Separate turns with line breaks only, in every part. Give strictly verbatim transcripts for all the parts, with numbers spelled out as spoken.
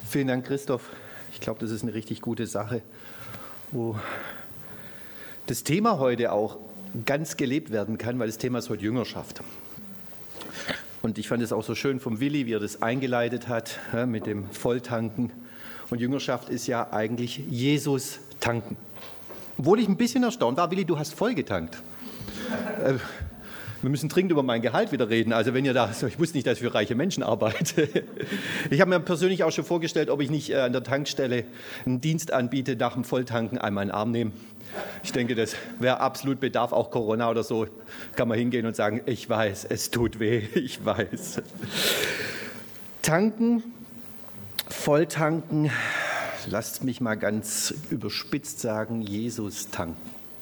Vielen Dank, Christoph. Ich glaube, das ist eine richtig gute Sache, wo das Thema heute auch ganz gelebt werden kann, weil das Thema ist heute Jüngerschaft. Und ich fand es auch so schön vom Willi, wie er das eingeleitet hat, ja, mit dem Volltanken. Und Jüngerschaft ist ja eigentlich Jesus tanken. Obwohl ich ein bisschen erstaunt war, Willi, du hast voll getankt. äh, Wir müssen dringend über mein Gehalt wieder reden. Also wenn ihr da, ich wusste nicht, dass ich für reiche Menschen arbeite. Ich habe mir persönlich auch schon vorgestellt, ob ich nicht an der Tankstelle einen Dienst anbiete, nach dem Volltanken einmal einen Arm nehmen. Ich denke, das wäre absolut Bedarf, auch Corona oder so, kann man hingehen und sagen, ich weiß, es tut weh, ich weiß. Tanken, Volltanken, lasst mich mal ganz überspitzt sagen, Jesus tanken.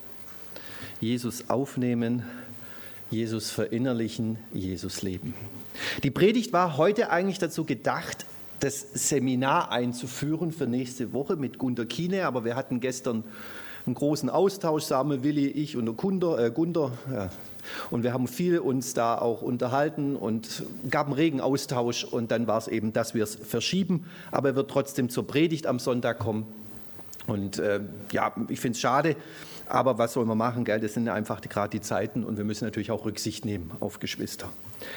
Jesus aufnehmen, Jesus verinnerlichen, Jesus leben. Die Predigt war heute eigentlich dazu gedacht, das Seminar einzuführen für nächste Woche mit Gunter Kiene, aber wir hatten gestern einen großen Austausch, Samuel, Willi, ich und der Gunter, äh, Gunter ja. Und wir haben viel uns da auch unterhalten und gab einen regen Austausch und dann war es eben, dass wir es verschieben, aber er wird trotzdem zur Predigt am Sonntag kommen. Und äh, ja, ich finde es schade, aber was soll man machen, gell? Das sind einfach gerade die Zeiten und wir müssen natürlich auch Rücksicht nehmen auf Geschwister.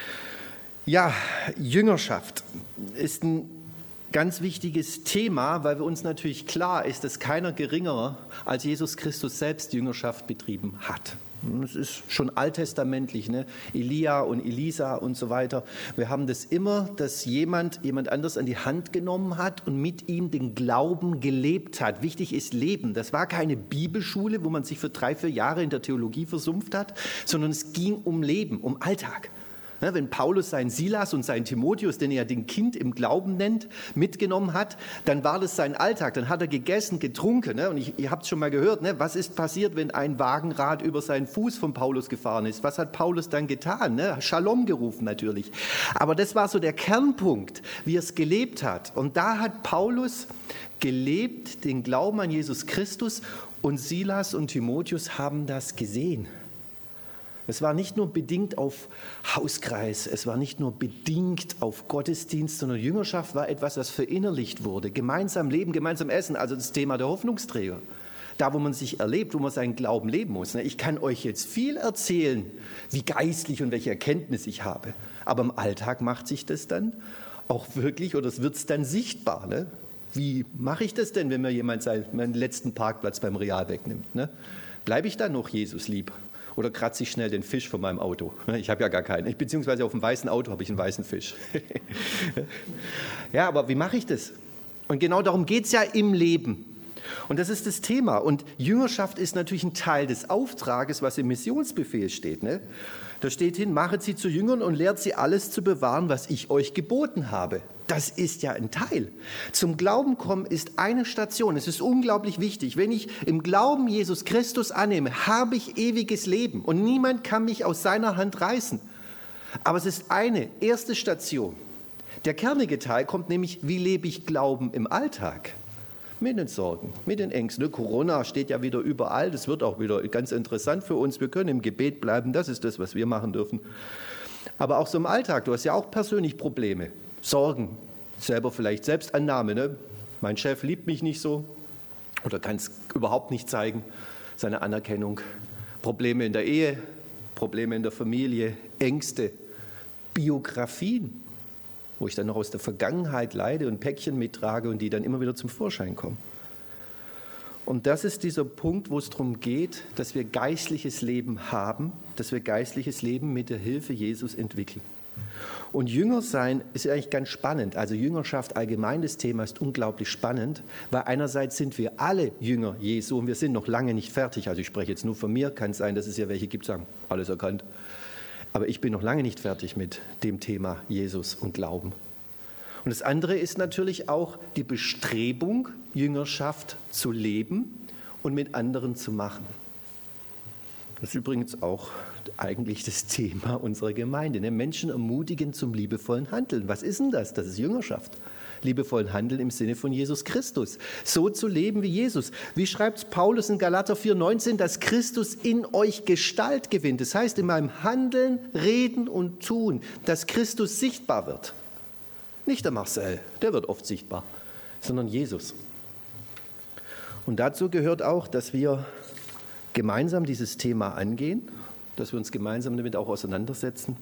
Ja, Jüngerschaft ist ein ganz wichtiges Thema, weil für uns natürlich klar ist, dass keiner geringerer als Jesus Christus selbst Jüngerschaft betrieben hat. Das ist schon alttestamentlich, ne? Elia und Elisa und so weiter. Wir haben das immer, dass jemand jemand anders an die Hand genommen hat und mit ihm den Glauben gelebt hat. Wichtig ist Leben. Das war keine Bibelschule, wo man sich für drei, vier Jahre in der Theologie versumpft hat, sondern es ging um Leben, um Alltag. Wenn Paulus seinen Silas und seinen Timotheus, den er ja den Kind im Glauben nennt, mitgenommen hat, dann war das sein Alltag. Dann hat er gegessen, getrunken. Und ich, ihr habt es schon mal gehört, ne? Was ist passiert, wenn ein Wagenrad über seinen Fuß von Paulus gefahren ist? Was hat Paulus dann getan? Ne? Shalom gerufen natürlich. Aber das war so der Kernpunkt, wie er es gelebt hat. Und da hat Paulus gelebt, den Glauben an Jesus Christus. Und Silas und Timotheus haben das gesehen. Es war nicht nur bedingt auf Hauskreis, es war nicht nur bedingt auf Gottesdienst, sondern Jüngerschaft war etwas, das verinnerlicht wurde. Gemeinsam leben, gemeinsam essen, also das Thema der Hoffnungsträger. Da, wo man sich erlebt, wo man seinen Glauben leben muss. Ich kann euch jetzt viel erzählen, wie geistlich und welche Erkenntnis ich habe. Aber im Alltag macht sich das dann auch wirklich, oder es wird es dann sichtbar. Ne? Wie mache ich das denn, wenn mir jemand seinen letzten Parkplatz beim Real wegnimmt? Ne? Bleibe ich dann noch Jesus lieb? Oder kratze ich schnell den Fisch von meinem Auto? Ich habe ja gar keinen. Ich, beziehungsweise auf dem weißen Auto habe ich einen weißen Fisch. Ja, aber wie mache ich das? Und genau darum geht es ja im Leben. Und das ist das Thema. Und Jüngerschaft ist natürlich ein Teil des Auftrages, was im Missionsbefehl steht. Ne? Da steht hin, machet sie zu Jüngern und lehrt sie alles zu bewahren, was ich euch geboten habe. Das ist ja ein Teil. Zum Glauben kommen ist eine Station. Es ist unglaublich wichtig. Wenn ich im Glauben Jesus Christus annehme, habe ich ewiges Leben und niemand kann mich aus seiner Hand reißen. Aber es ist eine erste Station. Der kernige Teil kommt nämlich, wie lebe ich Glauben im Alltag? Mit den Sorgen, mit den Ängsten. Corona steht ja wieder überall. Das wird auch wieder ganz interessant für uns. Wir können im Gebet bleiben. Das ist das, was wir machen dürfen. Aber auch so im Alltag. Du hast ja auch persönlich Probleme. Sorgen, selber vielleicht Selbstannahme. Ne? Mein Chef liebt mich nicht so oder kann es überhaupt nicht zeigen. Seine Anerkennung. Probleme in der Ehe, Probleme in der Familie, Ängste, Biografien, wo ich dann noch aus der Vergangenheit leide und Päckchen mittrage und die dann immer wieder zum Vorschein kommen. Und das ist dieser Punkt, wo es darum geht, dass wir geistliches Leben haben, dass wir geistliches Leben mit der Hilfe Jesus entwickeln. Und Jünger sein ist eigentlich ganz spannend. Also Jüngerschaft allgemein, das Thema ist unglaublich spannend, weil einerseits sind wir alle Jünger Jesu und wir sind noch lange nicht fertig. Also ich spreche jetzt nur von mir, kann sein, dass es ja welche gibt, sagen, alles erkannt. Aber ich bin noch lange nicht fertig mit dem Thema Jesus und Glauben. Und das andere ist natürlich auch die Bestrebung, Jüngerschaft zu leben und mit anderen zu machen. Das ist übrigens auch eigentlich das Thema unserer Gemeinde. Ne? Menschen ermutigen zum liebevollen Handeln. Was ist denn das? Das ist Jüngerschaft. Liebevollen Handeln im Sinne von Jesus Christus. So zu leben wie Jesus. Wie schreibt Paulus in Galater vier neunzehn, dass Christus in euch Gestalt gewinnt. Das heißt, in meinem Handeln, Reden und Tun, dass Christus sichtbar wird. Nicht der Marcel, der wird oft sichtbar. sondern Jesus. Und dazu gehört auch, dass wir gemeinsam dieses Thema angehen, dass wir uns gemeinsam damit auch auseinandersetzen.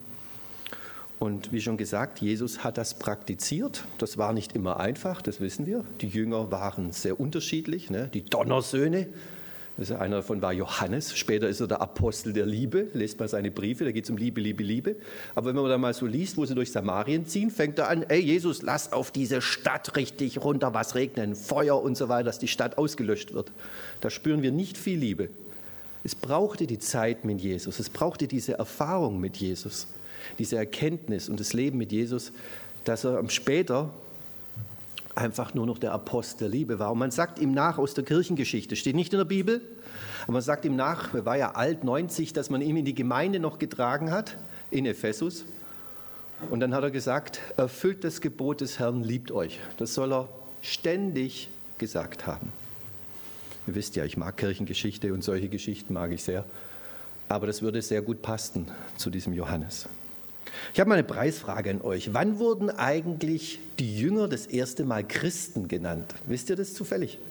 Und wie schon gesagt, Jesus hat das praktiziert. Das war nicht immer einfach, das wissen wir. Die Jünger waren sehr unterschiedlich, ne? Die Donnersöhne. Also einer davon war Johannes, später ist er der Apostel der Liebe, lest mal seine Briefe, da geht es um Liebe, Liebe, Liebe. Aber wenn man da mal so liest, wo sie durch Samarien ziehen, fängt er an, ey Jesus, lass auf diese Stadt richtig runter was regnen, Feuer und so weiter, dass die Stadt ausgelöscht wird. Da spüren wir nicht viel Liebe. Es brauchte die Zeit mit Jesus, es brauchte diese Erfahrung mit Jesus, diese Erkenntnis und das Leben mit Jesus, dass er später einfach nur noch der Apostel der Liebe war. Und man sagt ihm nach aus der Kirchengeschichte, steht nicht in der Bibel, aber man sagt ihm nach, er war ja alt, neunzig, dass man ihn in die Gemeinde noch getragen hat, in Ephesus. Und dann hat er gesagt, erfüllt das Gebot des Herrn, liebt euch. Das soll er ständig gesagt haben. Ihr wisst ja, ich mag Kirchengeschichte und solche Geschichten mag ich sehr. Aber das würde sehr gut passen zu diesem Johannes. Ich habe mal eine Preisfrage an euch. Wann wurden eigentlich die Jünger das erste Mal Christen genannt? Wisst ihr das zufällig?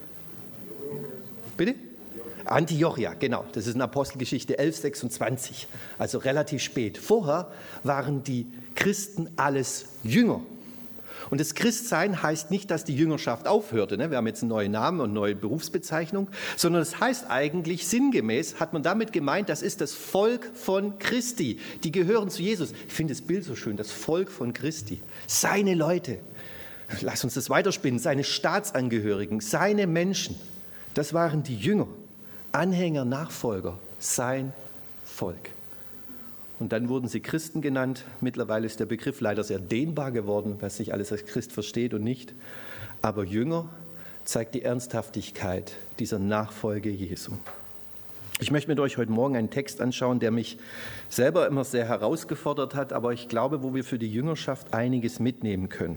Bitte? Antiochia, genau. Das ist in Apostelgeschichte elf sechsundzwanzig, also relativ spät. Vorher waren die Christen alles Jünger. Und das Christsein heißt nicht, dass die Jüngerschaft aufhörte. Ne? Wir haben jetzt einen neuen Namen und eine neue Berufsbezeichnung, sondern es heißt eigentlich sinngemäß, hat man damit gemeint, das ist das Volk von Christi. Die gehören zu Jesus. Ich finde das Bild so schön, das Volk von Christi. Seine Leute, lass uns das weiterspinnen, seine Staatsangehörigen, seine Menschen. Das waren die Jünger, Anhänger, Nachfolger, sein Volk. Und dann wurden sie Christen genannt. Mittlerweile ist der Begriff leider sehr dehnbar geworden, was sich alles als Christ versteht und nicht. Aber Jünger zeigt die Ernsthaftigkeit dieser Nachfolge Jesu. Ich möchte mit euch heute Morgen einen Text anschauen, der mich selber immer sehr herausgefordert hat, aber ich glaube, wo wir für die Jüngerschaft einiges mitnehmen können.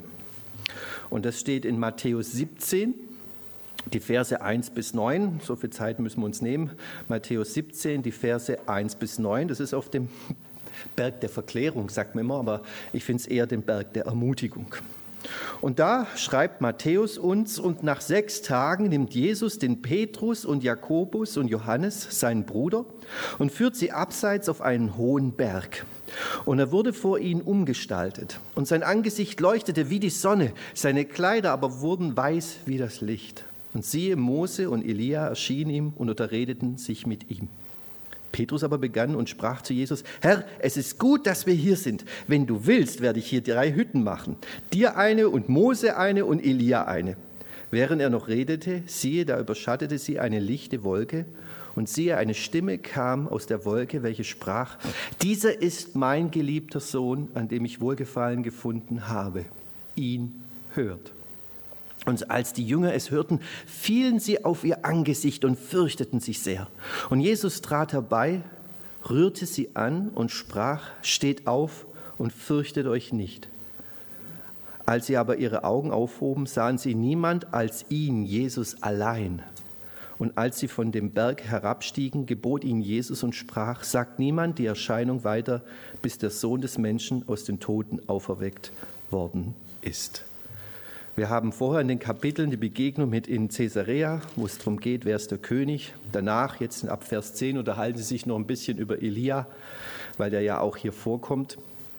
Und das steht in Matthäus siebzehn, die Verse eins bis neun. So viel Zeit müssen wir uns nehmen. Matthäus siebzehn, die Verse eins bis neun. Das ist auf dem Berg der Verklärung, sagt man immer, aber ich finde es eher den Berg der Ermutigung. Und da schreibt Matthäus uns, und nach sechs Tagen nimmt Jesus den Petrus und Jakobus und Johannes, seinen Bruder, und führt sie abseits auf einen hohen Berg. Und er wurde vor ihnen umgestaltet, und sein Angesicht leuchtete wie die Sonne, seine Kleider aber wurden weiß wie das Licht. Und siehe, Mose und Elia erschienen ihm und unterredeten sich mit ihm. Petrus aber begann und sprach zu Jesus: Herr, es ist gut, dass wir hier sind. Wenn du willst, werde ich hier drei Hütten machen. Dir eine und Mose eine und Elia eine. Während er noch redete, siehe, da überschattete sie eine lichte Wolke. Und siehe, eine Stimme kam aus der Wolke, welche sprach: Dieser ist mein geliebter Sohn, an dem ich Wohlgefallen gefunden habe. Ihn hört. Und als die Jünger es hörten, fielen sie auf ihr Angesicht und fürchteten sich sehr. Und Jesus trat herbei, rührte sie an und sprach: Steht auf und fürchtet euch nicht. Als sie aber ihre Augen aufhoben, sahen sie niemand als ihn, Jesus allein. Und als sie von dem Berg herabstiegen, gebot ihnen Jesus und sprach: Sagt niemand die Erscheinung weiter, bis der Sohn des Menschen aus den Toten auferweckt worden ist. Wir haben vorher in den Kapiteln die Begegnung mit in Caesarea, wo es darum geht, wer ist der König. Danach, jetzt ab Vers zehn, unterhalten sie sich noch ein bisschen über Elia, weil der ja auch hier vorkommt.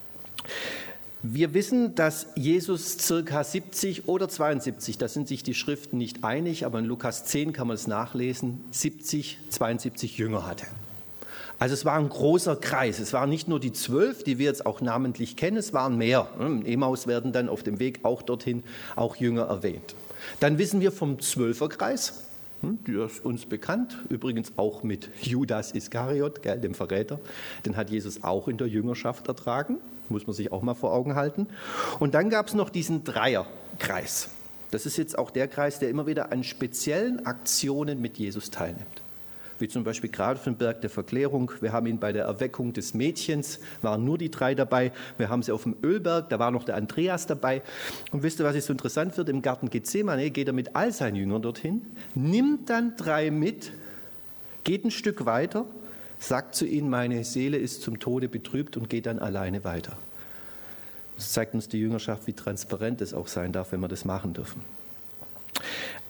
Wir wissen, dass Jesus circa siebzig oder zweiundsiebzig, da sind sich die Schriften nicht einig, aber in Lukas zehn kann man es nachlesen, siebzig, zweiundsiebzig Jünger hatte. Also es war ein großer Kreis. Es waren nicht nur die zwölf, die wir jetzt auch namentlich kennen, es waren mehr. Im Emmaus werden dann auf dem Weg auch dorthin auch Jünger erwähnt. Dann wissen wir vom Zwölferkreis, der ist uns bekannt, übrigens auch mit Judas Iskariot, gell, dem Verräter. Den hat Jesus auch in der Jüngerschaft ertragen, muss man sich auch mal vor Augen halten. Und dann gab es noch diesen Dreierkreis. Das ist jetzt auch der Kreis, der immer wieder an speziellen Aktionen mit Jesus teilnimmt. Wie zum Beispiel gerade für den Berg der Verklärung. Wir haben ihn bei der Erweckung des Mädchens, waren nur die drei dabei. Wir haben sie auf dem Ölberg, da war noch der Andreas dabei. Und wisst ihr, was jetzt so interessant wird? Im Garten Gethsemane geht er mit all seinen Jüngern dorthin, nimmt dann drei mit, geht ein Stück weiter, sagt zu ihnen: Meine Seele ist zum Tode betrübt, und geht dann alleine weiter. Das zeigt uns die Jüngerschaft, wie transparent es auch sein darf, wenn wir das machen dürfen.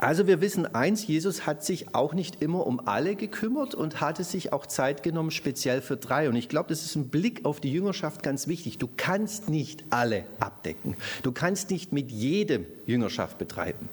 Also wir wissen eins, Jesus hat sich auch nicht immer um alle gekümmert und hatte sich auch Zeit genommen, speziell für drei. Und ich glaube, das ist ein Blick auf die Jüngerschaft ganz wichtig. Du kannst nicht alle abdecken. Du kannst nicht mit jedem Jüngerschaft betreiben.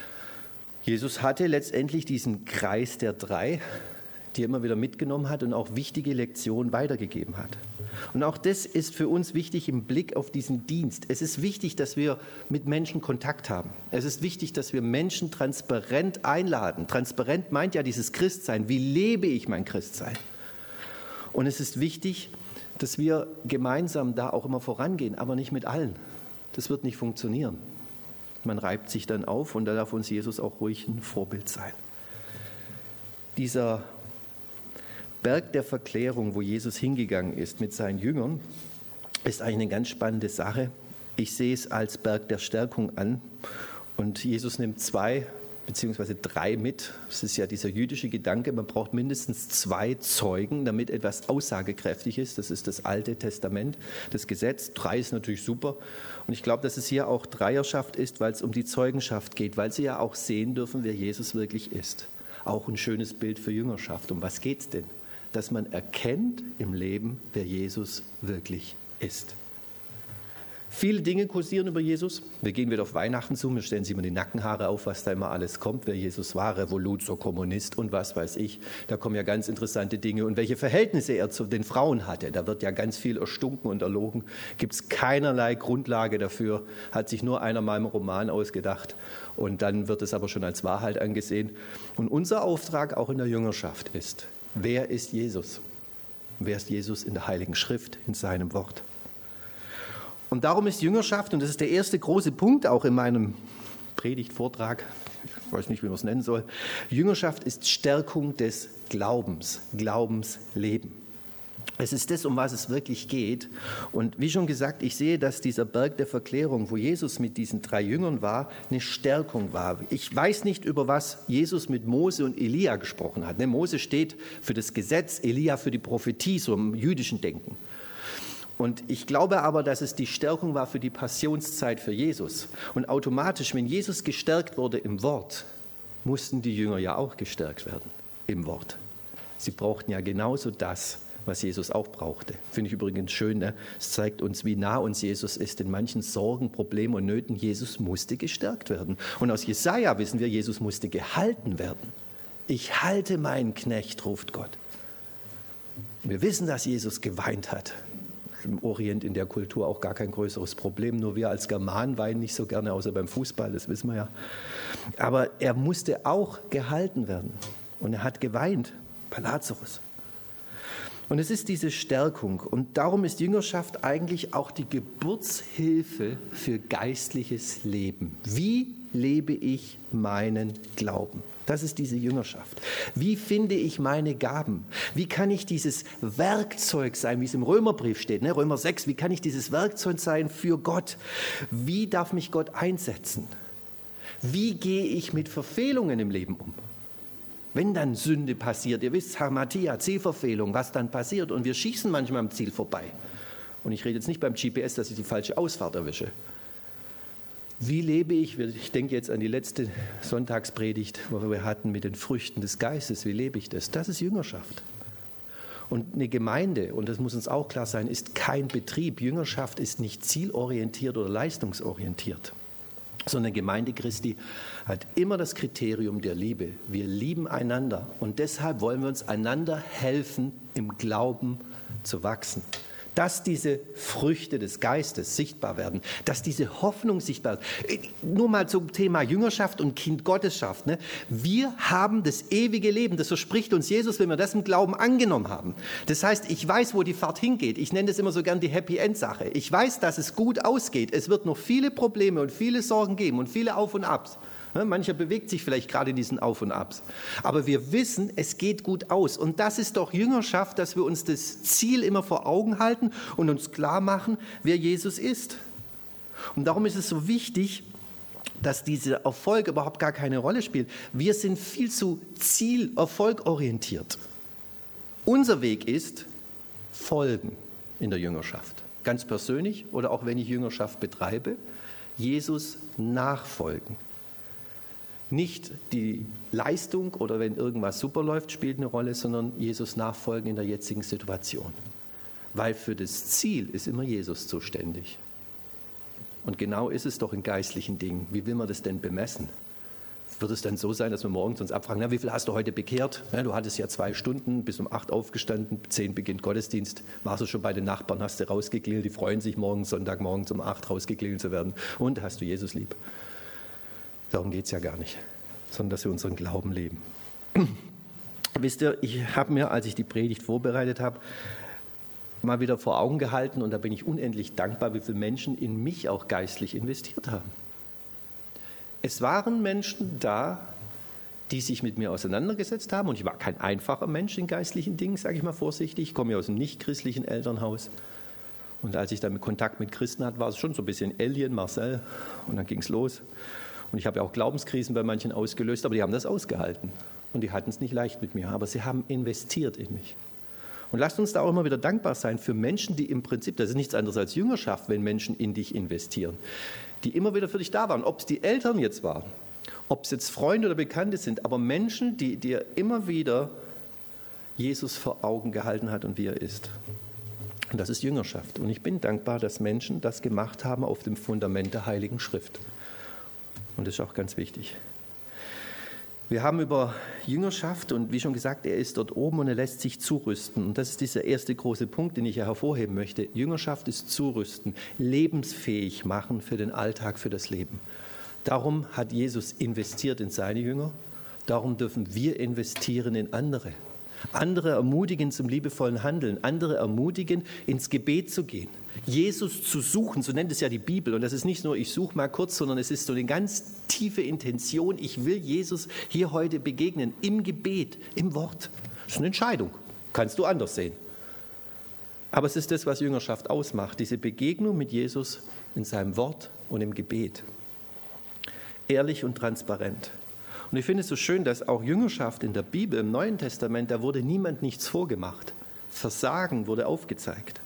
Jesus hatte letztendlich diesen Kreis der drei, die er immer wieder mitgenommen hat und auch wichtige Lektionen weitergegeben hat. Und auch das ist für uns wichtig im Blick auf diesen Dienst. Es ist wichtig, dass wir mit Menschen Kontakt haben. Es ist wichtig, dass wir Menschen transparent einladen. Transparent meint ja dieses Christsein. Wie lebe ich mein Christsein? Und es ist wichtig, dass wir gemeinsam da auch immer vorangehen, aber nicht mit allen. Das wird nicht funktionieren. Man reibt sich dann auf und da darf uns Jesus auch ruhig ein Vorbild sein. Dieser Berg der Verklärung, wo Jesus hingegangen ist mit seinen Jüngern, ist eigentlich eine ganz spannende Sache. Ich sehe es als Berg der Stärkung an und Jesus nimmt zwei beziehungsweise drei mit. Das ist ja dieser jüdische Gedanke, man braucht mindestens zwei Zeugen, damit etwas aussagekräftig ist. Das ist das Alte Testament, das Gesetz. Drei ist natürlich super. Und ich glaube, dass es hier auch Dreierschaft ist, weil es um die Zeugenschaft geht, weil sie ja auch sehen dürfen, wer Jesus wirklich ist. Auch ein schönes Bild für Jüngerschaft. Um was geht es denn? Dass man erkennt im Leben, wer Jesus wirklich ist. Viele Dinge kursieren über Jesus. Wir gehen wieder auf Weihnachten zu, mir stellen Sie immer die Nackenhaare auf, was da immer alles kommt, wer Jesus war, Revoluzer, Kommunist und was weiß ich. Da kommen ja ganz interessante Dinge und welche Verhältnisse er zu den Frauen hatte. Da wird ja ganz viel erstunken und erlogen. Gibt es keinerlei Grundlage dafür, hat sich nur einer mal im Roman ausgedacht und dann wird es aber schon als Wahrheit angesehen. Und unser Auftrag auch in der Jüngerschaft ist, wer ist Jesus? Wer ist Jesus in der Heiligen Schrift, in seinem Wort? Und darum ist Jüngerschaft, und das ist der erste große Punkt auch in meinem Predigtvortrag, ich weiß nicht, wie man es nennen soll, Jüngerschaft ist Stärkung des Glaubens, Glaubensleben. Es ist das, um was es wirklich geht. Und wie schon gesagt, ich sehe, dass dieser Berg der Verklärung, wo Jesus mit diesen drei Jüngern war, eine Stärkung war. Ich weiß nicht, über was Jesus mit Mose und Elia gesprochen hat. Mose steht für das Gesetz, Elia für die Prophetie, so im jüdischen Denken. Und ich glaube aber, dass es die Stärkung war für die Passionszeit für Jesus. Und automatisch, wenn Jesus gestärkt wurde im Wort, mussten die Jünger ja auch gestärkt werden im Wort. Sie brauchten ja genauso das, was Jesus auch brauchte. Finde ich übrigens schön, ne? Es zeigt uns, wie nah uns Jesus ist. In manchen Sorgen, Problemen und Nöten, Jesus musste gestärkt werden. Und aus Jesaja wissen wir, Jesus musste gehalten werden. Ich halte meinen Knecht, ruft Gott. Wir wissen, dass Jesus geweint hat. Im Orient in der Kultur auch gar kein größeres Problem. Nur wir als Germanen weinen nicht so gerne, außer beim Fußball, das wissen wir ja. Aber er musste auch gehalten werden. Und er hat geweint bei Lazarus. Und es ist diese Stärkung. Und darum ist Jüngerschaft eigentlich auch die Geburtshilfe für geistliches Leben. Wie lebe ich meinen Glauben? Das ist diese Jüngerschaft. Wie finde ich meine Gaben? Wie kann ich dieses Werkzeug sein, wie es im Römerbrief steht, ne? Römer sechs, wie kann ich dieses Werkzeug sein für Gott? Wie darf mich Gott einsetzen? Wie gehe ich mit Verfehlungen im Leben um? Wenn dann Sünde passiert, ihr wisst, Hamatia, Zielverfehlung, was dann passiert und wir schießen manchmal am Ziel vorbei. Und ich rede jetzt nicht beim G P S, dass ich die falsche Ausfahrt erwische. Wie lebe ich, ich denke jetzt an die letzte Sonntagspredigt, wo wir hatten mit den Früchten des Geistes, wie lebe ich das? Das ist Jüngerschaft. Und eine Gemeinde, und das muss uns auch klar sein, ist kein Betrieb. Jüngerschaft ist nicht zielorientiert oder leistungsorientiert, sondern Gemeinde Christi hat immer das Kriterium der Liebe. Wir lieben einander und deshalb wollen wir uns einander helfen, im Glauben zu wachsen. Dass diese Früchte des Geistes sichtbar werden, dass diese Hoffnung sichtbar wird. Nur mal zum Thema Jüngerschaft und Kindgottesschaft. Ne? Wir haben das ewige Leben, das verspricht uns Jesus, wenn wir das im Glauben angenommen haben. Das heißt, ich weiß, wo die Fahrt hingeht. Ich nenne das immer so gern die Happy-End-Sache. Ich weiß, dass es gut ausgeht. Es wird noch viele Probleme und viele Sorgen geben und viele Auf und Abs. Mancher bewegt sich vielleicht gerade in diesen Auf und Abs. Aber wir wissen, es geht gut aus. Und das ist doch Jüngerschaft, dass wir uns das Ziel immer vor Augen halten und uns klar machen, wer Jesus ist. Und darum ist es so wichtig, dass dieser Erfolg überhaupt gar keine Rolle spielt. Wir sind viel zu zielerfolgorientiert. Unser Weg ist Folgen in der Jüngerschaft. Ganz persönlich oder auch wenn ich Jüngerschaft betreibe, Jesus nachfolgen. Nicht die Leistung oder wenn irgendwas super läuft, spielt eine Rolle, sondern Jesus nachfolgen in der jetzigen Situation. Weil für das Ziel ist immer Jesus zuständig. Und genau ist es doch in geistlichen Dingen. Wie will man das denn bemessen? Wird es dann so sein, dass wir morgens uns abfragen, na, wie viel hast du heute bekehrt? Ja, du hattest ja zwei Stunden, bis um acht aufgestanden, zehn beginnt Gottesdienst, warst du schon bei den Nachbarn, hast du rausgeklingelt, die freuen sich morgen, Sonntagmorgens um acht rausgeklingelt zu werden. Und hast du Jesus lieb? Darum geht es ja gar nicht, sondern dass wir unseren Glauben leben. Wisst ihr, ich habe mir, als ich die Predigt vorbereitet habe, mal wieder vor Augen gehalten und da bin ich unendlich dankbar, wie viele Menschen in mich auch geistlich investiert haben. Es waren Menschen da, die sich mit mir auseinandergesetzt haben und ich war kein einfacher Mensch in geistlichen Dingen, sage ich mal vorsichtig. Ich komme ja aus einem nicht-christlichen Elternhaus und als ich dann Kontakt mit Christen hatte, war es schon so ein bisschen Alien, Marcel und dann ging es los. Und ich habe ja auch Glaubenskrisen bei manchen ausgelöst, aber die haben das ausgehalten und die hatten es nicht leicht mit mir, aber sie haben investiert in mich. Und lasst uns da auch immer wieder dankbar sein für Menschen, die im Prinzip, das ist nichts anderes als Jüngerschaft, wenn Menschen in dich investieren, die immer wieder für dich da waren, ob es die Eltern jetzt waren, ob es jetzt Freunde oder Bekannte sind, aber Menschen, die dir immer wieder Jesus vor Augen gehalten hat und wie er ist. Und das ist Jüngerschaft. Und ich bin dankbar, dass Menschen das gemacht haben auf dem Fundament der Heiligen Schrift. Und das ist auch ganz wichtig. Wir haben über Jüngerschaft und wie schon gesagt, er ist dort oben und er lässt sich zurüsten. Und das ist dieser erste große Punkt, den ich ja hervorheben möchte. Jüngerschaft ist zurüsten, lebensfähig machen für den Alltag, für das Leben. Darum hat Jesus investiert in seine Jünger. Darum dürfen wir investieren in andere. Andere ermutigen zum liebevollen Handeln, andere ermutigen, ins Gebet zu gehen. Jesus zu suchen, so nennt es ja die Bibel. Und das ist nicht nur, ich suche mal kurz, sondern es ist so eine ganz tiefe Intention. Ich will Jesus hier heute begegnen, im Gebet, im Wort. Das ist eine Entscheidung, kannst du anders sehen. Aber es ist das, was Jüngerschaft ausmacht, diese Begegnung mit Jesus in seinem Wort und im Gebet. Ehrlich und transparent. Und ich finde es so schön, dass auch Jüngerschaft in der Bibel, im Neuen Testament, da wurde niemand nichts vorgemacht. Versagen wurde aufgezeigt.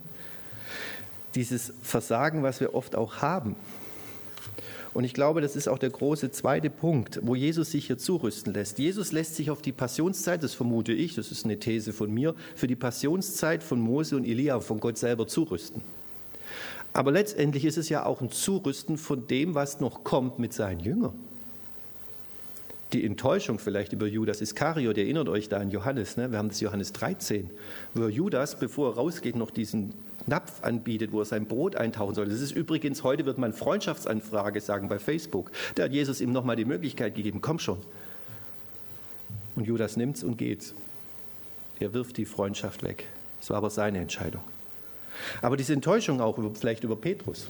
Dieses Versagen, was wir oft auch haben. Und ich glaube, das ist auch der große zweite Punkt, wo Jesus sich hier zurüsten lässt. Jesus lässt sich auf die Passionszeit, das vermute ich, das ist eine These von mir, für die Passionszeit von Mose und Elia, von Gott selber zurüsten. Aber letztendlich ist es ja auch ein Zurüsten von dem, was noch kommt mit seinen Jüngern. Die Enttäuschung vielleicht über Judas Iskariot, ihr erinnert euch da an Johannes, ne? Wir haben das Johannes dreizehn, wo Judas, bevor er rausgeht, noch diesen Napf anbietet, wo er sein Brot eintauchen soll. Das ist übrigens, heute wird man Freundschaftsanfrage sagen bei Facebook. Da hat Jesus ihm nochmal die Möglichkeit gegeben, komm schon. Und Judas nimmt's und geht's. Er wirft die Freundschaft weg. Das war aber seine Entscheidung. Aber diese Enttäuschung auch über, vielleicht über Petrus.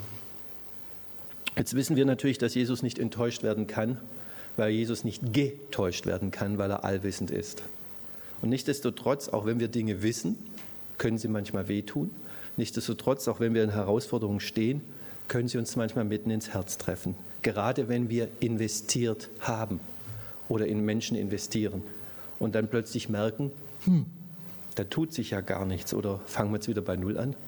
Jetzt wissen wir natürlich, dass Jesus nicht enttäuscht werden kann, weil Jesus nicht getäuscht werden kann, weil er allwissend ist. Und nichtsdestotrotz, auch wenn wir Dinge wissen, können sie manchmal wehtun. Nichtsdestotrotz, auch wenn wir in Herausforderungen stehen, können sie uns manchmal mitten ins Herz treffen. Gerade wenn wir investiert haben oder in Menschen investieren und dann plötzlich merken, hm, da tut sich ja gar nichts oder fangen wir jetzt wieder bei Null an.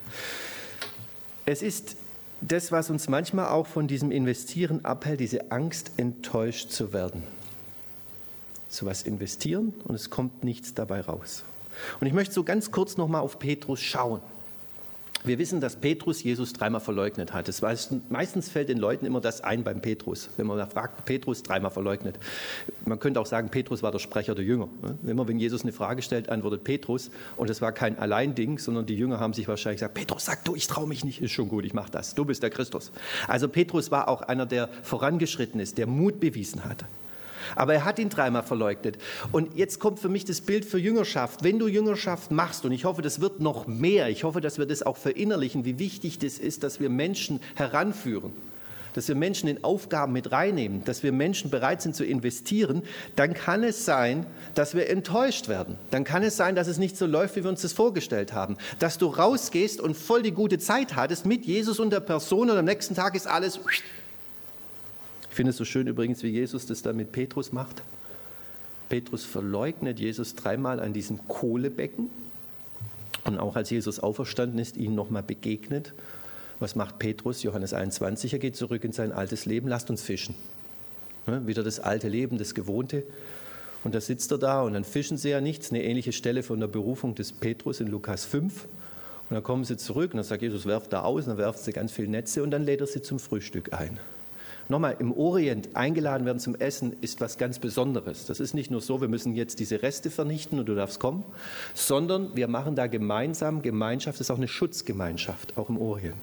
Es ist das, was uns manchmal auch von diesem Investieren abhält, diese Angst, enttäuscht zu werden. So was investieren und es kommt nichts dabei raus. Und ich möchte so ganz kurz nochmal auf Petrus schauen. Wir wissen, dass Petrus Jesus dreimal verleugnet hat. Das weiß, meistens fällt den Leuten immer das ein beim Petrus, wenn man da fragt, Petrus dreimal verleugnet. Man könnte auch sagen, Petrus war der Sprecher der Jünger. Immer wenn Jesus eine Frage stellt, antwortet Petrus. Und das war kein Alleinding, sondern die Jünger haben sich wahrscheinlich gesagt, Petrus, sag du, ich traue mich nicht. Ist schon gut, ich mache das. Du bist der Christus. Also Petrus war auch einer, der vorangeschritten ist, der Mut bewiesen hat. Aber er hat ihn dreimal verleugnet. Und jetzt kommt für mich das Bild für Jüngerschaft. Wenn du Jüngerschaft machst, und ich hoffe, das wird noch mehr, ich hoffe, dass wir das auch verinnerlichen, wie wichtig das ist, dass wir Menschen heranführen, dass wir Menschen in Aufgaben mit reinnehmen, dass wir Menschen bereit sind zu investieren, dann kann es sein, dass wir enttäuscht werden. Dann kann es sein, dass es nicht so läuft, wie wir uns das vorgestellt haben. Dass du rausgehst und voll die gute Zeit hattest mit Jesus und der Person und am nächsten Tag ist alles... Ich finde es so schön übrigens, wie Jesus das dann mit Petrus macht. Petrus verleugnet Jesus dreimal an diesem Kohlebecken und auch als Jesus auferstanden ist, ihnen nochmal begegnet. Was macht Petrus? Johannes einundzwanzig, er geht zurück in sein altes Leben, lasst uns fischen. Ne? Wieder das alte Leben, das Gewohnte. Und da sitzt er da und dann fischen sie ja nichts. Eine ähnliche Stelle von der Berufung des Petrus in Lukas fünf. Und dann kommen sie zurück und dann sagt Jesus, werft da aus. Und dann werfen sie ganz viele Netze und dann lädt er sie zum Frühstück ein. Nochmal, im Orient eingeladen werden zum Essen ist was ganz Besonderes. Das ist nicht nur so, wir müssen jetzt diese Reste vernichten und du darfst kommen, sondern wir machen da gemeinsam Gemeinschaft. Das ist auch eine Schutzgemeinschaft, auch im Orient.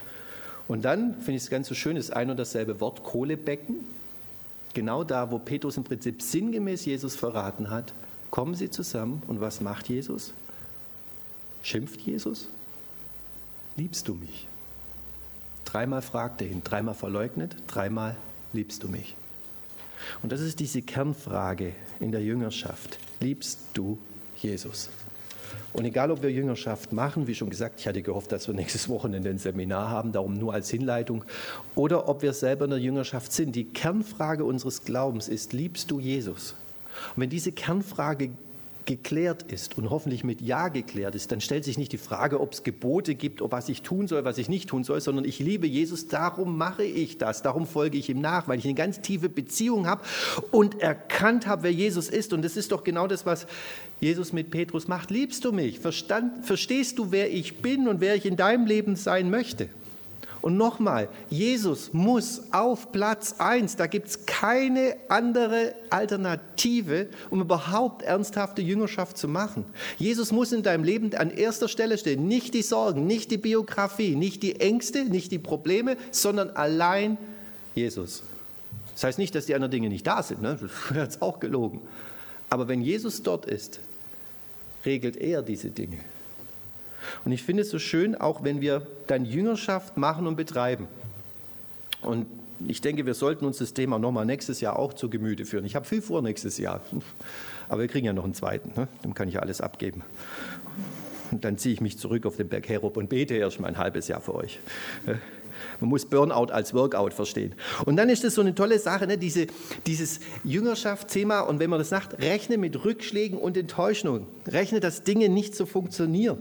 Und dann, finde ich es ganz so schön, ist ein und dasselbe Wort, Kohlebecken. Genau da, wo Petrus im Prinzip sinngemäß Jesus verraten hat, kommen sie zusammen. Und was macht Jesus? Schimpft Jesus? Liebst du mich? Dreimal fragt er ihn, dreimal verleugnet, dreimal liebst du mich. Und das ist diese Kernfrage in der Jüngerschaft. Liebst du Jesus? Und egal, ob wir Jüngerschaft machen, wie schon gesagt, ich hatte gehofft, dass wir nächstes Wochenende ein Seminar haben, darum nur als Hinleitung, oder ob wir selber in der Jüngerschaft sind, die Kernfrage unseres Glaubens ist, liebst du Jesus? Und wenn diese Kernfrage geklärt ist und hoffentlich mit Ja geklärt ist, dann stellt sich nicht die Frage, ob es Gebote gibt, ob was ich tun soll, was ich nicht tun soll, sondern ich liebe Jesus, darum mache ich das, darum folge ich ihm nach, weil ich eine ganz tiefe Beziehung habe und erkannt habe, wer Jesus ist. Und das ist doch genau das, was Jesus mit Petrus macht. Liebst du mich? Verstand, verstehst du, wer ich bin und wer ich in deinem Leben sein möchte? Und nochmal, Jesus muss auf Platz eins, da gibt es keine andere Alternative, um überhaupt ernsthafte Jüngerschaft zu machen. Jesus muss in deinem Leben an erster Stelle stehen, nicht die Sorgen, nicht die Biografie, nicht die Ängste, nicht die Probleme, sondern allein Jesus. Das heißt nicht, dass die anderen Dinge nicht da sind, ne? Das wäre jetzt auch gelogen. Aber wenn Jesus dort ist, regelt er diese Dinge. Und ich finde es so schön, auch wenn wir dann Jüngerschaft machen und betreiben. Und ich denke, wir sollten uns das Thema nochmal nächstes Jahr auch zu Gemüte führen. Ich habe viel vor nächstes Jahr, aber wir kriegen ja noch einen zweiten, ne? Dem kann ich ja alles abgeben. Und dann ziehe ich mich zurück auf den Berg Herob und bete erst mal ein halbes Jahr für euch. Man muss Burnout als Workout verstehen. Und dann ist das so eine tolle Sache, ne? Diese, dieses Jüngerschaftsthema. Und wenn man das sagt, rechne mit Rückschlägen und Enttäuschungen. Rechne, dass Dinge nicht so funktionieren.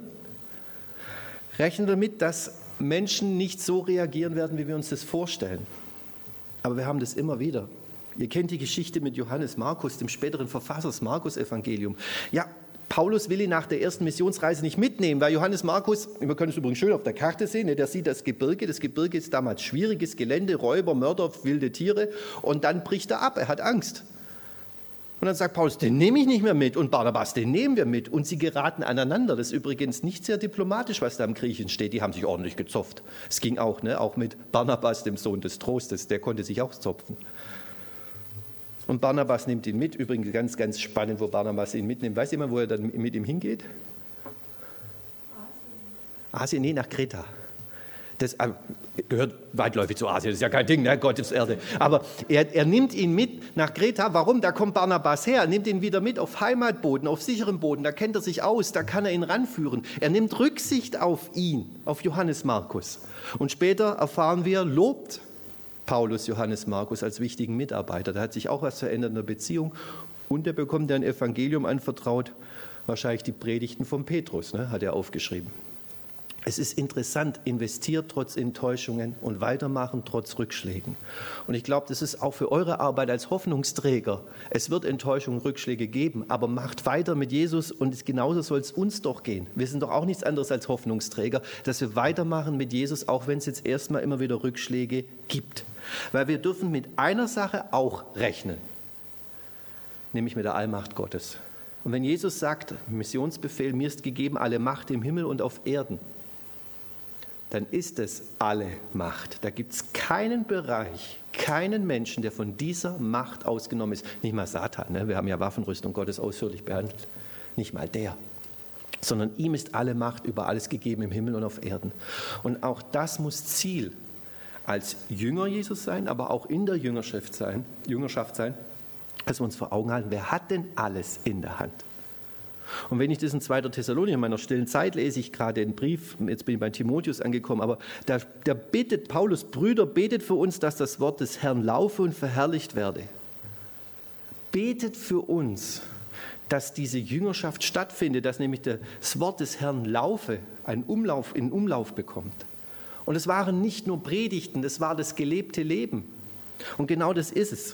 Rechne damit, dass Menschen nicht so reagieren werden, wie wir uns das vorstellen. Aber wir haben das immer wieder. Ihr kennt die Geschichte mit Johannes Markus, dem späteren Verfasser des Markus-Evangelium. Ja, Paulus will ihn nach der ersten Missionsreise nicht mitnehmen, weil Johannes Markus, wir können es übrigens schön auf der Karte sehen, der sieht das Gebirge. Das Gebirge ist damals schwieriges Gelände, Räuber, Mörder, wilde Tiere. Und dann bricht er ab, er hat Angst. Und dann sagt Paulus, den nehme ich nicht mehr mit. Und Barnabas, den nehmen wir mit. Und sie geraten aneinander. Das ist übrigens nicht sehr diplomatisch, was da im Griechen steht. Die haben sich ordentlich gezopft. Es ging auch, ne? Auch mit Barnabas, dem Sohn des Trostes. Der konnte sich auch zopfen. Und Barnabas nimmt ihn mit. Übrigens ganz, ganz spannend, wo Barnabas ihn mitnimmt. Weiß jemand, wo er dann mit ihm hingeht? Asien. Asien, nee, nach Kreta. Das gehört weitläufig zu Asien, das ist ja kein Ding, ne? Gottes Erde. Aber er, er nimmt ihn mit nach Kreta. Warum? Da kommt Barnabas her. Er nimmt ihn wieder mit auf Heimatboden, auf sicherem Boden. Da kennt er sich aus, da kann er ihn ranführen. Er nimmt Rücksicht auf ihn, auf Johannes Markus. Und später erfahren wir, lobt Paulus Johannes Markus als wichtigen Mitarbeiter. Da hat sich auch was verändert in der Beziehung. Und er bekommt ein Evangelium anvertraut, wahrscheinlich die Predigten von Petrus, ne? Hat er aufgeschrieben. Es ist interessant, investiert trotz Enttäuschungen und weitermachen trotz Rückschlägen. Und ich glaube, das ist auch für eure Arbeit als Hoffnungsträger. Es wird Enttäuschungen, Rückschläge geben, aber macht weiter mit Jesus und genauso soll es uns doch gehen. Wir sind doch auch nichts anderes als Hoffnungsträger, dass wir weitermachen mit Jesus, auch wenn es jetzt erstmal immer wieder Rückschläge gibt. Weil wir dürfen mit einer Sache auch rechnen, nämlich mit der Allmacht Gottes. Und wenn Jesus sagt, Missionsbefehl, mir ist gegeben alle Macht im Himmel und auf Erden, dann ist es alle Macht. Da gibt es keinen Bereich, keinen Menschen, der von dieser Macht ausgenommen ist. Nicht mal Satan, ne? Wir haben ja Waffenrüstung Gottes ausführlich behandelt. Nicht mal der. Sondern ihm ist alle Macht über alles gegeben im Himmel und auf Erden. Und auch das muss Ziel als Jünger Jesus sein, aber auch in der Jüngerschaft sein, Jüngerschaft sein, dass wir uns vor Augen halten, wer hat denn alles in der Hand? Und wenn ich das in zweiter Thessalonicher, in meiner stillen Zeit lese ich gerade den Brief, jetzt bin ich bei Timotheus angekommen, aber da, da betet Paulus, Brüder, betet für uns, dass das Wort des Herrn laufe und verherrlicht werde. Betet für uns, dass diese Jüngerschaft stattfindet, dass nämlich das Wort des Herrn laufe, einen Umlauf, in Umlauf bekommt. Und es waren nicht nur Predigten, das war das gelebte Leben. Und genau das ist es.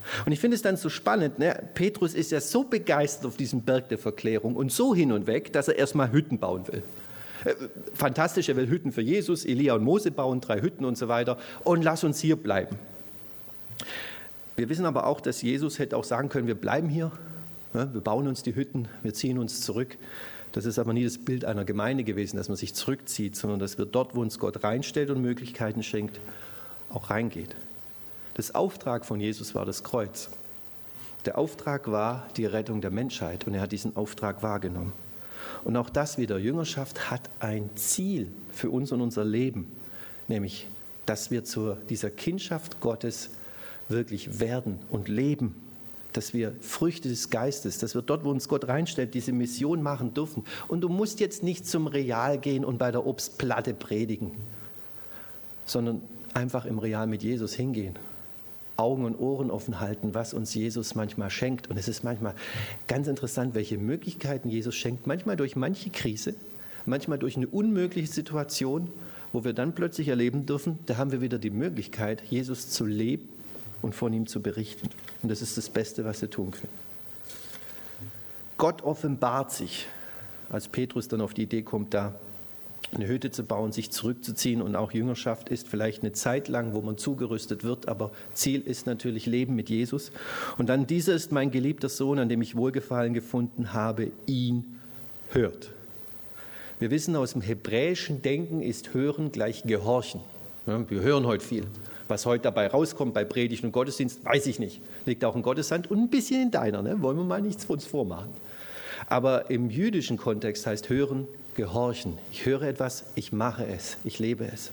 Und ich finde es dann so spannend, ne? Petrus ist ja so begeistert auf diesem Berg der Verklärung und so hin und weg, dass er erstmal Hütten bauen will. Fantastisch, er will Hütten für Jesus, Elia und Mose bauen, drei Hütten und so weiter. Und lass uns hier bleiben. Wir wissen aber auch, dass Jesus hätte auch sagen können, wir bleiben hier, wir bauen uns die Hütten, wir ziehen uns zurück. Das ist aber nie das Bild einer Gemeinde gewesen, dass man sich zurückzieht, sondern dass wir dort, wo uns Gott reinstellt und Möglichkeiten schenkt, auch reingeht. Das Auftrag von Jesus war das Kreuz. Der Auftrag war die Rettung der Menschheit und er hat diesen Auftrag wahrgenommen. Und auch das wieder, Jüngerschaft hat ein Ziel für uns und unser Leben, nämlich, dass wir zu dieser Kindschaft Gottes wirklich werden und leben, dass wir Früchte des Geistes, dass wir dort, wo uns Gott reinstellt, diese Mission machen dürfen. Und du musst jetzt nicht zum Real gehen und bei der Obstplatte predigen, sondern einfach im Real mit Jesus hingehen. Augen und Ohren offen halten, was uns Jesus manchmal schenkt. Und es ist manchmal ganz interessant, welche Möglichkeiten Jesus schenkt. Manchmal durch manche Krise, manchmal durch eine unmögliche Situation, wo wir dann plötzlich erleben dürfen, da haben wir wieder die Möglichkeit, Jesus zu leben und von ihm zu berichten. Und das ist das Beste, was wir tun können. Gott offenbart sich, als Petrus dann auf die Idee kommt, da eine Hütte zu bauen, sich zurückzuziehen, und auch Jüngerschaft ist vielleicht eine Zeit lang, wo man zugerüstet wird, aber Ziel ist natürlich Leben mit Jesus. Und dann: dieser ist mein geliebter Sohn, an dem ich Wohlgefallen gefunden habe, ihn hört. Wir wissen aus dem hebräischen Denken ist Hören gleich Gehorchen. Ja, wir hören heute viel. Was heute dabei rauskommt bei Predigt und Gottesdienst, weiß ich nicht. Liegt auch in Gottes Hand und ein bisschen in deiner, ne? Wollen wir mal nichts von uns vormachen. Aber im jüdischen Kontext heißt Hören Gehorchen. Ich höre etwas, ich mache es, ich lebe es.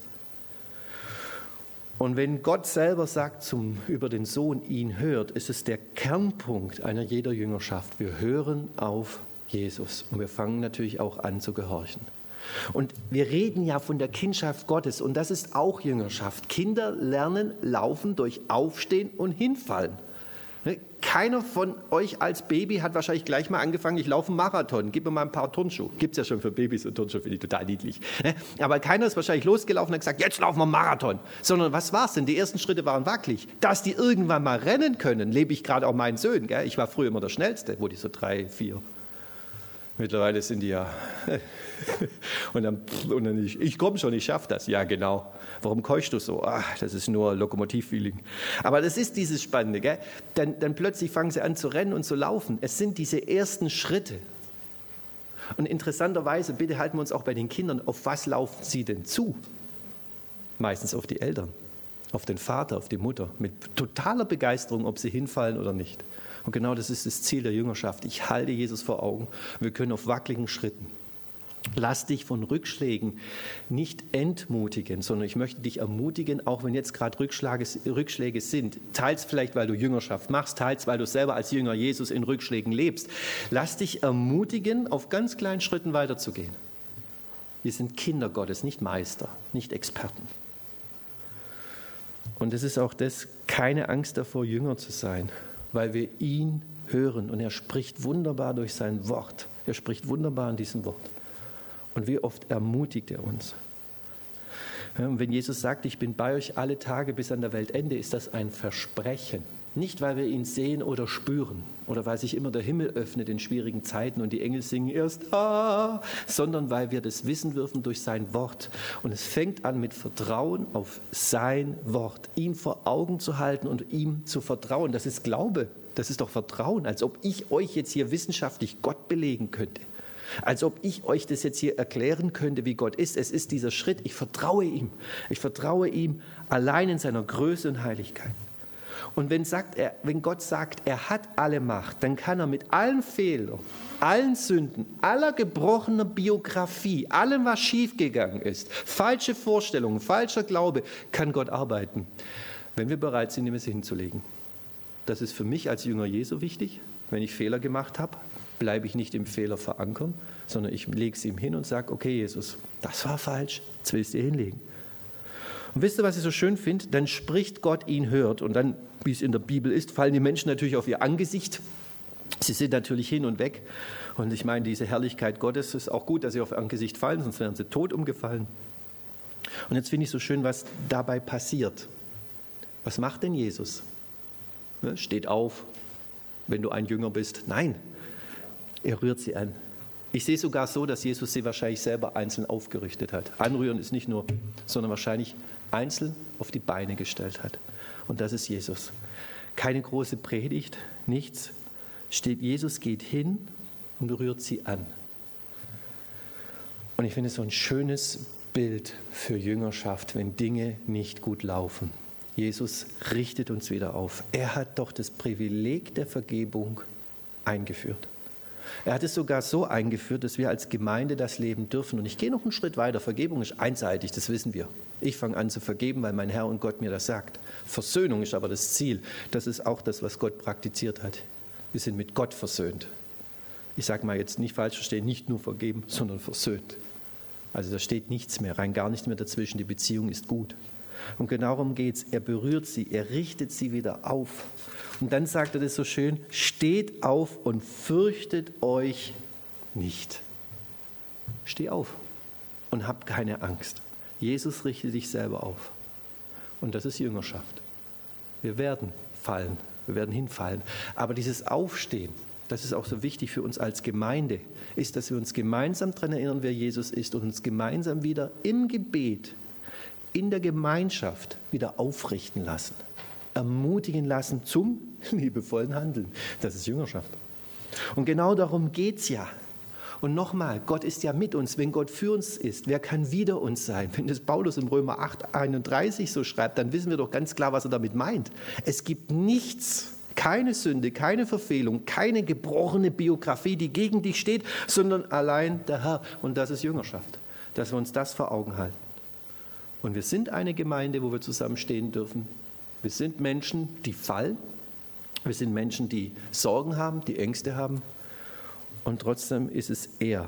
Und wenn Gott selber sagt zum, über den Sohn, ihn hört, ist es der Kernpunkt einer jeder Jüngerschaft. Wir hören auf Jesus und wir fangen natürlich auch an zu gehorchen. Und wir reden ja von der Kindschaft Gottes und das ist auch Jüngerschaft. Kinder lernen laufen durch Aufstehen und Hinfallen. Keiner von euch als Baby hat wahrscheinlich gleich mal angefangen, ich laufe einen Marathon, gib mir mal ein paar Turnschuhe. Gibt es ja schon für Babys und Turnschuhe, finde ich total niedlich. Aber keiner ist wahrscheinlich losgelaufen und hat gesagt, jetzt laufen wir einen Marathon. Sondern was war es denn? Die ersten Schritte waren wackelig. Dass die irgendwann mal rennen können, lebe ich gerade auch meinen Söhnen. Gell? Ich war früher immer der Schnellste, wo die so drei, vier. Mittlerweile sind die ja... und dann, und dann ich, ich komme schon, ich schaffe das. Ja, genau. Warum keuchst du so? Ach, das ist nur Lokomotivfeeling. Aber das ist dieses Spannende. Gell? Dann, dann plötzlich fangen sie an zu rennen und zu laufen. Es sind diese ersten Schritte. Und interessanterweise, bitte halten wir uns auch bei den Kindern, auf was laufen sie denn zu? Meistens auf die Eltern, auf den Vater, auf die Mutter. Mit totaler Begeisterung, ob sie hinfallen oder nicht. Und genau das ist das Ziel der Jüngerschaft. Ich halte Jesus vor Augen. Wir können auf wackeligen Schritten. Lass dich von Rückschlägen nicht entmutigen, sondern ich möchte dich ermutigen, auch wenn jetzt gerade Rückschläge sind. Teils vielleicht, weil du Jüngerschaft machst, teils, weil du selber als Jünger Jesus in Rückschlägen lebst. Lass dich ermutigen, auf ganz kleinen Schritten weiterzugehen. Wir sind Kinder Gottes, nicht Meister, nicht Experten. Und es ist auch das, keine Angst davor, Jünger zu sein, weil wir ihn hören und er spricht wunderbar durch sein Wort. Er spricht wunderbar in diesem Wort. Und wie oft ermutigt er uns. Ja, und wenn Jesus sagt, ich bin bei euch alle Tage bis an der Weltende, ist das ein Versprechen. Nicht, weil wir ihn sehen oder spüren oder weil sich immer der Himmel öffnet in schwierigen Zeiten und die Engel singen erst da, sondern weil wir das wissen dürfen durch sein Wort. Und es fängt an mit Vertrauen auf sein Wort, ihn vor Augen zu halten und ihm zu vertrauen. Das ist Glaube, das ist doch Vertrauen, als ob ich euch jetzt hier wissenschaftlich Gott belegen könnte. Als ob ich euch das jetzt hier erklären könnte, wie Gott ist. Es ist dieser Schritt, ich vertraue ihm. Ich vertraue ihm allein in seiner Größe und Heiligkeit. Und wenn, sagt er, wenn Gott sagt, er hat alle Macht, dann kann er mit allen Fehlern, allen Sünden, aller gebrochener Biografie, allem, was schiefgegangen ist, falsche Vorstellungen, falscher Glaube, kann Gott arbeiten, wenn wir bereit sind, ihm es hinzulegen. Das ist für mich als Jünger Jesu wichtig. Wenn ich Fehler gemacht habe, bleibe ich nicht im Fehler verankern, sondern ich lege es ihm hin und sage, okay Jesus, das war falsch, jetzt willst du dir hinlegen. Und wisst ihr, was ich so schön finde? Dann spricht Gott, ihn hört und dann, wie es in der Bibel ist, fallen die Menschen natürlich auf ihr Angesicht. Sie sind natürlich hin und weg und ich meine, diese Herrlichkeit Gottes ist auch gut, dass sie auf ihr Angesicht fallen, sonst wären sie tot umgefallen. Und jetzt finde ich so schön, was dabei passiert. Was macht denn Jesus? Ne? Steht auf, wenn du ein Jünger bist. Nein, er rührt sie an. Ich sehe sogar so, dass Jesus sie wahrscheinlich selber einzeln aufgerichtet hat. Anrühren ist nicht nur, sondern wahrscheinlich einzeln auf die Beine gestellt hat. Und das ist Jesus. Keine große Predigt, nichts. Steht, Jesus geht hin und rührt sie an. Und ich finde es so ein schönes Bild für Jüngerschaft, wenn Dinge nicht gut laufen. Jesus richtet uns wieder auf. Er hat doch das Privileg der Vergebung eingeführt. Er hat es sogar so eingeführt, dass wir als Gemeinde das leben dürfen. Und ich gehe noch einen Schritt weiter. Vergebung ist einseitig, das wissen wir. Ich fange an zu vergeben, weil mein Herr und Gott mir das sagt. Versöhnung ist aber das Ziel. Das ist auch das, was Gott praktiziert hat. Wir sind mit Gott versöhnt. Ich sage mal jetzt nicht falsch verstehen, nicht nur vergeben, sondern versöhnt. Also da steht nichts mehr, rein gar nichts mehr dazwischen. Die Beziehung ist gut. Und genau darum geht es. Er berührt sie, er richtet sie wieder auf. Und dann sagt er das so schön, steht auf und fürchtet euch nicht. Steh auf und hab keine Angst. Jesus richtet dich selber auf. Und das ist Jüngerschaft. Wir werden fallen, wir werden hinfallen. Aber dieses Aufstehen, das ist auch so wichtig für uns als Gemeinde, ist, dass wir uns gemeinsam daran erinnern, wer Jesus ist und uns gemeinsam wieder im Gebet, in der Gemeinschaft wieder aufrichten lassen, ermutigen lassen zum liebevollen Handeln. Das ist Jüngerschaft. Und genau darum geht es ja. Und nochmal, Gott ist ja mit uns. Wenn Gott für uns ist, wer kann wider uns sein? Wenn das Paulus im Römer acht, einunddreißig so schreibt, dann wissen wir doch ganz klar, was er damit meint. Es gibt nichts, keine Sünde, keine Verfehlung, keine gebrochene Biografie, die gegen dich steht, sondern allein der Herr. Und das ist Jüngerschaft, dass wir uns das vor Augen halten. Und wir sind eine Gemeinde, wo wir zusammenstehen dürfen. Wir sind Menschen, die fallen. Wir sind Menschen, die Sorgen haben, die Ängste haben. Und trotzdem ist es er.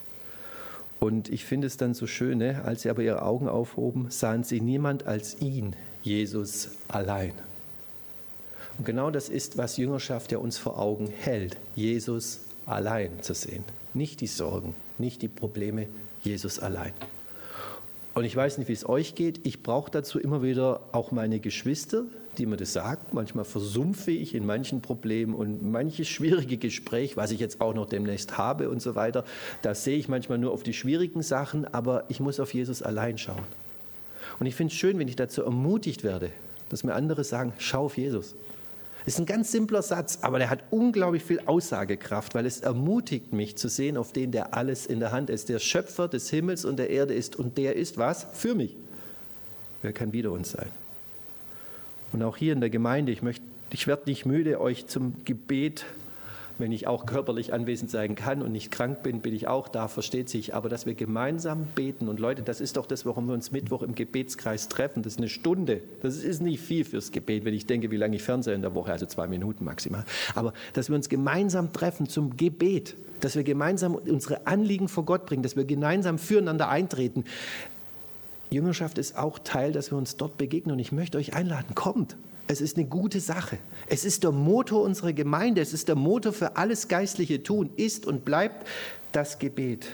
Und ich finde es dann so schön, ne? Als sie aber ihre Augen aufhoben, sahen sie niemand als ihn, Jesus allein. Und genau das ist, was Jüngerschaft ja uns vor Augen hält, Jesus allein zu sehen. Nicht die Sorgen, nicht die Probleme, Jesus allein. Und ich weiß nicht, wie es euch geht. Ich brauche dazu immer wieder auch meine Geschwister, die mir das sagen. Manchmal versumpfe ich in manchen Problemen und manches schwierige Gespräch, was ich jetzt auch noch demnächst habe und so weiter. Da sehe ich manchmal nur auf die schwierigen Sachen, aber ich muss auf Jesus allein schauen. Und ich finde es schön, wenn ich dazu ermutigt werde, dass mir andere sagen, schau auf Jesus. Das ist ein ganz simpler Satz, aber der hat unglaublich viel Aussagekraft, weil es ermutigt mich zu sehen auf den, der alles in der Hand ist, der Schöpfer des Himmels und der Erde ist. Und der ist was? Für mich. Wer kann wider uns sein? Und auch hier in der Gemeinde, ich, möchte, ich werde nicht müde, euch zum Gebet, wenn ich auch körperlich anwesend sein kann und nicht krank bin, bin ich auch da, versteht sich. Aber dass wir gemeinsam beten und Leute, das ist doch das, warum wir uns Mittwoch im Gebetskreis treffen. Das ist eine Stunde. Das ist nicht viel fürs Gebet, wenn ich denke, wie lange ich fernsehe in der Woche, also zwei Minuten maximal. Aber dass wir uns gemeinsam treffen zum Gebet, dass wir gemeinsam unsere Anliegen vor Gott bringen, dass wir gemeinsam füreinander eintreten. Jüngerschaft ist auch Teil, dass wir uns dort begegnen. Und ich möchte euch einladen, kommt. Es ist eine gute Sache. Es ist der Motor unserer Gemeinde. Es ist der Motor für alles geistliche Tun. Ist und bleibt das Gebet.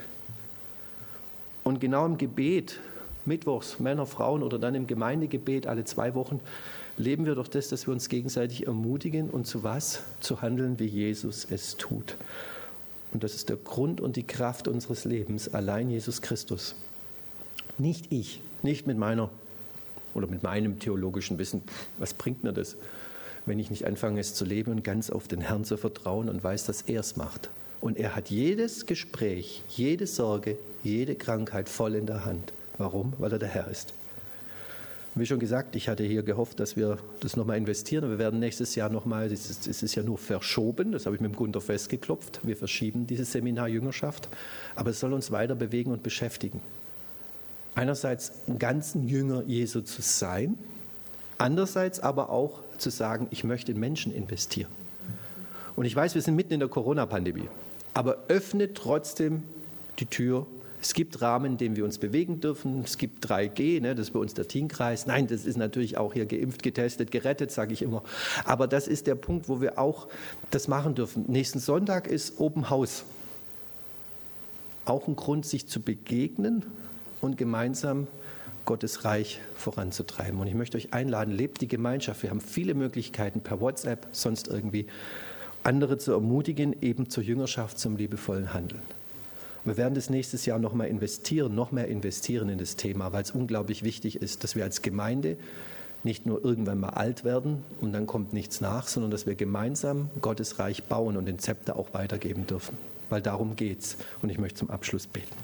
Und genau im Gebet, mittwochs, Männer, Frauen oder dann im Gemeindegebet alle zwei Wochen, leben wir doch das, dass wir uns gegenseitig ermutigen und zu was? Zu handeln, wie Jesus es tut. Und das ist der Grund und die Kraft unseres Lebens. Allein Jesus Christus. Nicht ich, nicht mit meiner oder mit meinem theologischen Wissen. Was bringt mir das, wenn ich nicht anfange, es zu leben und ganz auf den Herrn zu vertrauen und weiß, dass er es macht. Und er hat jedes Gespräch, jede Sorge, jede Krankheit voll in der Hand. Warum? Weil er der Herr ist. Wie schon gesagt, ich hatte hier gehofft, dass wir das nochmal investieren. Wir werden nächstes Jahr nochmal, es ist, es ist ja nur verschoben, das habe ich mit dem Gunther festgeklopft. Wir verschieben dieses Seminar Jüngerschaft, aber es soll uns weiter bewegen und beschäftigen. Einerseits einen ganzen Jünger Jesu zu sein, andererseits aber auch zu sagen, ich möchte in Menschen investieren. Und ich weiß, wir sind mitten in der Corona-Pandemie, aber öffnet trotzdem die Tür. Es gibt Rahmen, in denen wir uns bewegen dürfen. Es gibt drei G, ne, das ist bei uns der Teamkreis. Nein, das ist natürlich auch hier geimpft, getestet, gerettet, sage ich immer. Aber das ist der Punkt, wo wir auch das machen dürfen. Nächsten Sonntag ist Open House. Auch ein Grund, sich zu begegnen und gemeinsam Gottes Reich voranzutreiben. Und ich möchte euch einladen, lebt die Gemeinschaft. Wir haben viele Möglichkeiten per WhatsApp, sonst irgendwie andere zu ermutigen, eben zur Jüngerschaft, zum liebevollen Handeln. Wir werden das nächstes Jahr noch mal investieren, noch mehr investieren in das Thema, weil es unglaublich wichtig ist, dass wir als Gemeinde nicht nur irgendwann mal alt werden und dann kommt nichts nach, sondern dass wir gemeinsam Gottes Reich bauen und den Zepter auch weitergeben dürfen, weil darum geht's. Und ich möchte zum Abschluss beten.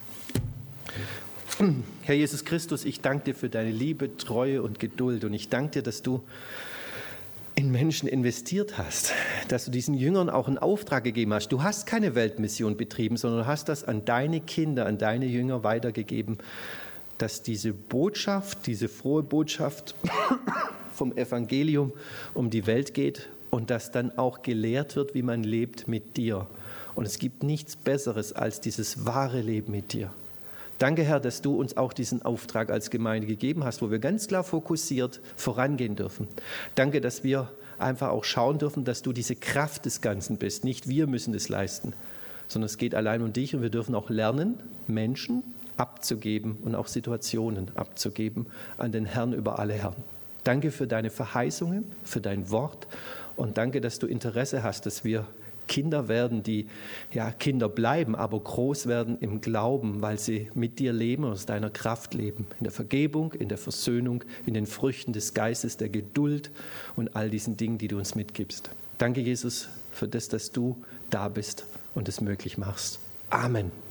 Herr Jesus Christus, ich danke dir für deine Liebe, Treue und Geduld und ich danke dir, dass du in Menschen investiert hast, dass du diesen Jüngern auch einen Auftrag gegeben hast. Du hast keine Weltmission betrieben, sondern du hast das an deine Kinder, an deine Jünger weitergegeben, dass diese Botschaft, diese frohe Botschaft vom Evangelium um die Welt geht und dass dann auch gelehrt wird, wie man lebt mit dir. Und es gibt nichts Besseres als dieses wahre Leben mit dir. Danke, Herr, dass du uns auch diesen Auftrag als Gemeinde gegeben hast, wo wir ganz klar fokussiert vorangehen dürfen. Danke, dass wir einfach auch schauen dürfen, dass du diese Kraft des Ganzen bist. Nicht wir müssen das leisten, sondern es geht allein um dich und wir dürfen auch lernen, Menschen abzugeben und auch Situationen abzugeben an den Herrn über alle Herren. Danke für deine Verheißungen, für dein Wort und danke, dass du Interesse hast, dass wir Kinder werden, die ja Kinder bleiben, aber groß werden im Glauben, weil sie mit dir leben und aus deiner Kraft leben. In der Vergebung, in der Versöhnung, in den Früchten des Geistes, der Geduld und all diesen Dingen, die du uns mitgibst. Danke, Jesus, für das, dass du da bist und es möglich machst. Amen.